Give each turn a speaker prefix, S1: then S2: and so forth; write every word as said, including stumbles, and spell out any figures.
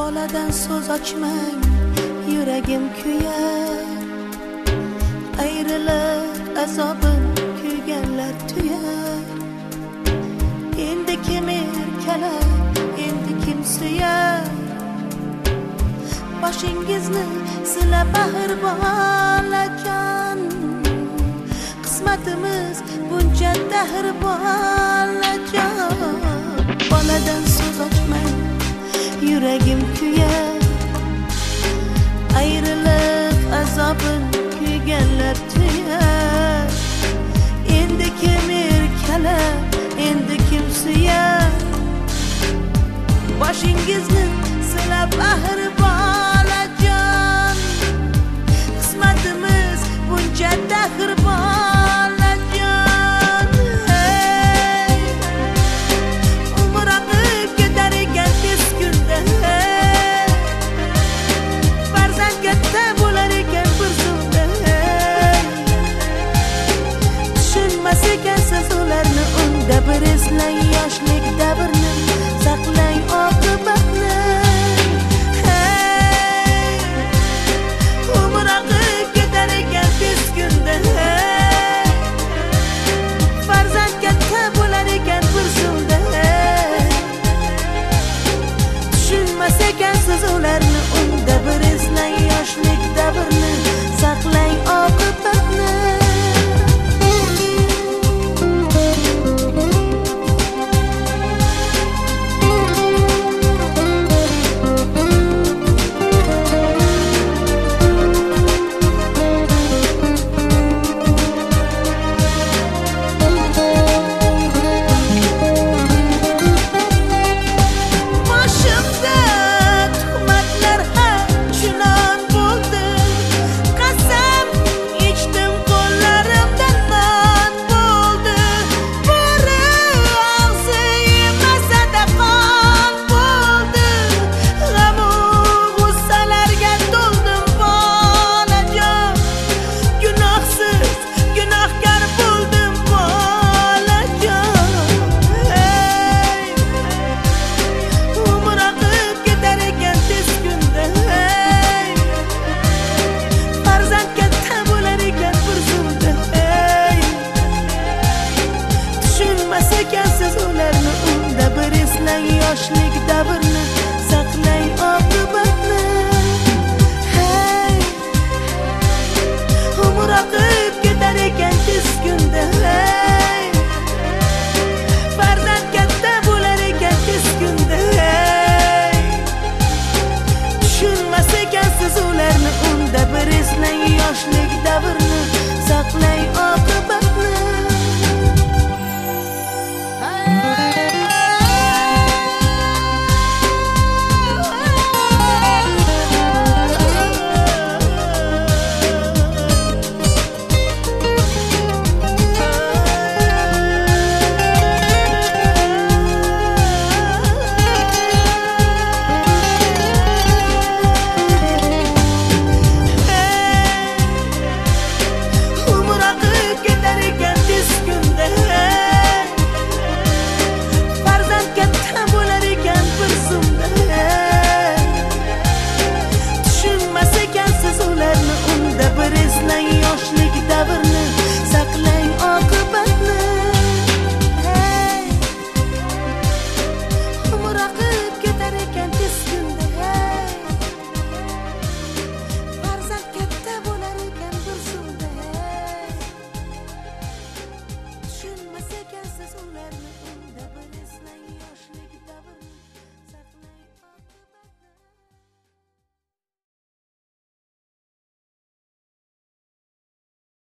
S1: boladan so'z ochmang, yuragim kuyar. Ayriliq azobin kuyganlar tuyar. Endi kim erkalar, endi kim suyar? Boshingizni silab bahir bolajon, qismatimiz buncha dahr bolajon. Boladan so'z ochmang, yuragim kuyar. Ayriliq azobin kuyganlar tuyar. Endi kim erkalar, endi kim suyar? Boshingizni silab bahir bolajon, qismatimiz buncha dahr bolajon. Hey, umr oqib ketar ekan tez kunda, hey, farzand katta bo'lar ekan bir zumda, hey, tushunmas ekansiz ularni unda. Bir eslang yoshlik davrni, saqlang oqibatni. Hey, umr oqib ketar ekan tez kunda, hey, farzand katta bo'lar ekan bir zumda, hey, tushunmas ekansiz ularni unda. Bir eslang yoshlik davrni, saqlang oqibatni. Yoshlik davr